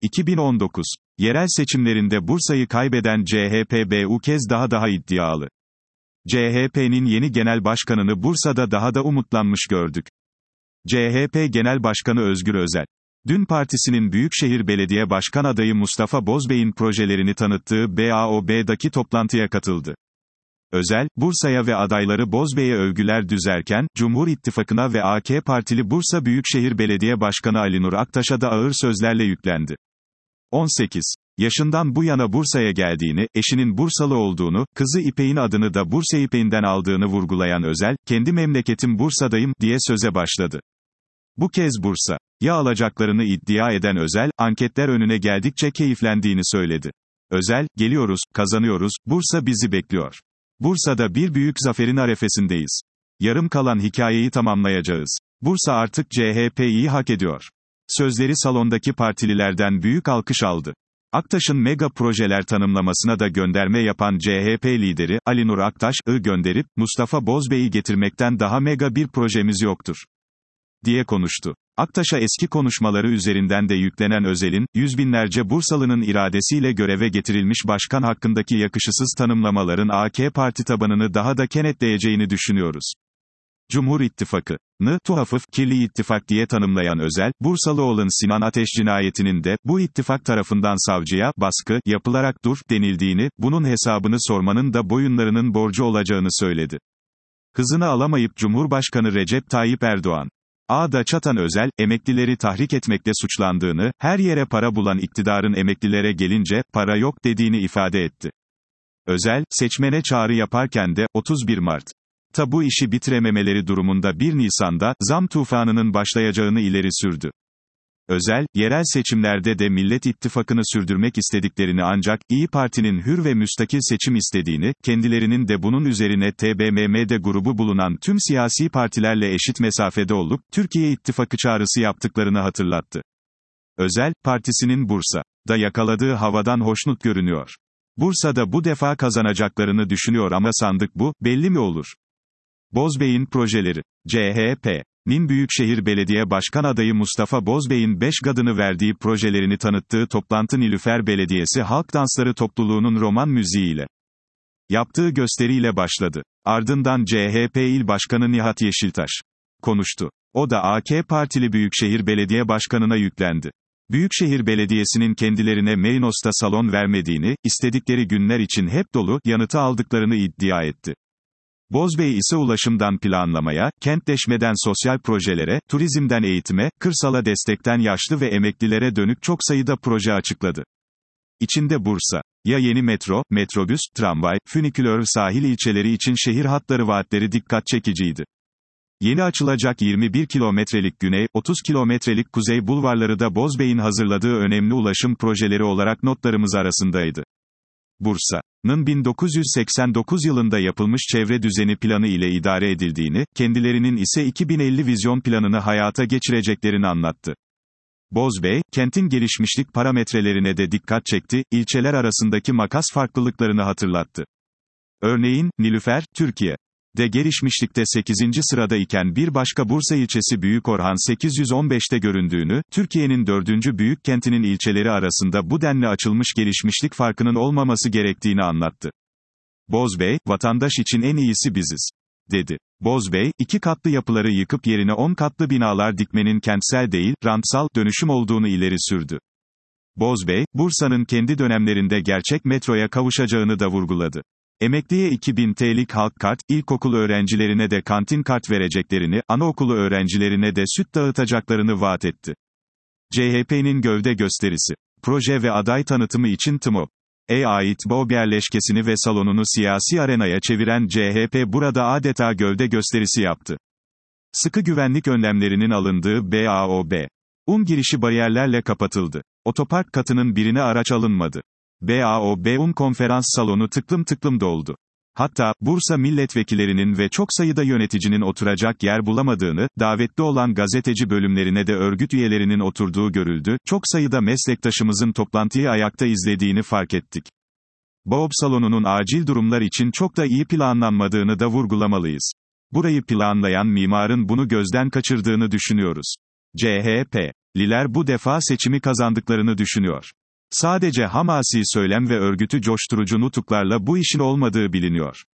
2019. Yerel seçimlerinde Bursa'yı kaybeden CHP bu kez daha iddialı. CHP'nin yeni genel başkanını Bursa'da daha da umutlanmış gördük. CHP Genel Başkanı Özgür Özel, dün partisinin Büyükşehir Belediye Başkan adayı Mustafa Bozbey'in projelerini tanıttığı BAOB'daki toplantıya katıldı. Özel, Bursa'ya ve adayları Bozbey'e övgüler düzerken, Cumhur İttifakı'na ve AK Partili Bursa Büyükşehir Belediye Başkanı Alinur Aktaş'a da ağır sözlerle yüklendi. 18 yaşından bu yana Bursa'ya geldiğini, eşinin Bursalı olduğunu, kızı İpek'in adını da Bursa İpek'inden aldığını vurgulayan Özel, kendi memleketim Bursa'dayım, diye söze başladı. Bu kez Bursa'ya alacaklarını iddia eden Özel, anketler önüne geldikçe keyiflendiğini söyledi. Özel, geliyoruz, kazanıyoruz, Bursa bizi bekliyor. Bursa'da bir büyük zaferin arefesindeyiz. Yarım kalan hikayeyi tamamlayacağız. Bursa artık CHP'yi hak ediyor. Sözleri salondaki partililerden büyük alkış aldı. Aktaş'ın mega projeler tanımlamasına da gönderme yapan CHP lideri, Alinur Aktaş'ı gönderip, Mustafa Bozbey'i getirmekten daha mega bir projemiz yoktur, diye konuştu. Aktaş'a eski konuşmaları üzerinden de yüklenen Özel'in, yüz binlerce Bursalı'nın iradesiyle göreve getirilmiş başkan hakkındaki yakışısız tanımlamaların AK Parti tabanını daha da kenetleyeceğini düşünüyoruz. Cumhur İttifakı'nı tuhafıf, kirli ittifak diye tanımlayan Özel, Bursalıoğlan Sinan Ateş cinayetinin de, bu ittifak tarafından savcıya, baskı, yapılarak dur, denildiğini, bunun hesabını sormanın da boyunlarının borcu olacağını söyledi. Hızını alamayıp Cumhurbaşkanı Recep Tayyip Erdoğan Ağda çatan Özel, emeklileri tahrik etmekle suçlandığını, her yere para bulan iktidarın emeklilere gelince, para yok dediğini ifade etti. Özel, seçmene çağrı yaparken de, 31 Mart'ta bu işi bitirememeleri durumunda 1 Nisan'da, zam tufanının başlayacağını ileri sürdü. Özel, yerel seçimlerde de Millet İttifakı'nı sürdürmek istediklerini ancak, İYİ Parti'nin hür ve müstakil seçim istediğini, kendilerinin de bunun üzerine TBMM'de grubu bulunan tüm siyasi partilerle eşit mesafede olup, Türkiye İttifakı çağrısı yaptıklarını hatırlattı. Özel, partisinin Bursa'da yakaladığı havadan hoşnut görünüyor. Bursa'da bu defa kazanacaklarını düşünüyor ama sandık bu, belli mi olur? Bozbey'in projeleri. CHP'nin Büyükşehir Belediye Başkan adayı Mustafa Bozbey'in 5 gadını verdiği projelerini tanıttığı toplantı Nilüfer Belediyesi Halk Dansları Topluluğu'nun roman müziğiyle yaptığı gösteriyle başladı. Ardından CHP İl Başkanı Nihat Yeşiltaş konuştu. O da AK Partili Büyükşehir Belediye Başkanı'na yüklendi. Büyükşehir Belediyesi'nin kendilerine Merinos'ta salon vermediğini, istedikleri günler için hep dolu yanıtı aldıklarını iddia etti. Bozbey ise ulaşımdan planlamaya, kentleşmeden sosyal projelere, turizmden eğitime, kırsala destekten yaşlı ve emeklilere dönük çok sayıda proje açıkladı. İçinde Bursa'ya yeni metro, metrobüs, tramvay, fünikülör sahil ilçeleri için şehir hatları vaatleri dikkat çekiciydi. Yeni açılacak 21 kilometrelik güney, 30 kilometrelik kuzey bulvarları da Bozbey'in hazırladığı önemli ulaşım projeleri olarak notlarımız arasındaydı. Bursa'nın 1989 yılında yapılmış çevre düzeni planı ile idare edildiğini, kendilerinin ise 2050 vizyon planını hayata geçireceklerini anlattı. Bozbey, kentin gelişmişlik parametrelerine de dikkat çekti, ilçeler arasındaki makas farklılıklarını hatırlattı. Örneğin, Nilüfer, Türkiye'de gelişmişlikte 8. sırada iken bir başka Bursa ilçesi Büyükorhan 815'te göründüğünü, Türkiye'nin 4. büyük kentinin ilçeleri arasında bu denli açılmış gelişmişlik farkının olmaması gerektiğini anlattı. Bozbey, vatandaş için en iyisi biziz, dedi. Bozbey, 2 katlı yapıları yıkıp yerine 10 katlı binalar dikmenin kentsel değil, rantsal dönüşüm olduğunu ileri sürdü. Bozbey, Bursa'nın kendi dönemlerinde gerçek metroya kavuşacağını da vurguladı. Emekliye 2000 TL'lik halk kart, ilkokul öğrencilerine de kantin kart vereceklerini, anaokulu öğrencilerine de süt dağıtacaklarını vaat etti. CHP'nin gövde gösterisi. Proje ve aday tanıtımı için TMO'ya ait BOB yerleşkesini ve salonunu siyasi arenaya çeviren CHP burada adeta gövde gösterisi yaptı. Sıkı güvenlik önlemlerinin alındığı BAOB'un girişi bariyerlerle kapatıldı. Otopark katının birine araç alınmadı. BAOB'un konferans salonu tıklım tıklım doldu. Hatta, Bursa milletvekillerinin ve çok sayıda yöneticinin oturacak yer bulamadığını, davetli olan gazeteci bölümlerine de örgüt üyelerinin oturduğu görüldü, çok sayıda meslektaşımızın toplantıyı ayakta izlediğini fark ettik. BAOB salonunun acil durumlar için çok da iyi planlanmadığını da vurgulamalıyız. Burayı planlayan mimarın bunu gözden kaçırdığını düşünüyoruz. CHP Liler bu defa seçimi kazandıklarını düşünüyor. Sadece hamasi söylem ve örgütü coşturucu nutuklarla bu işin olmadığı biliniyor.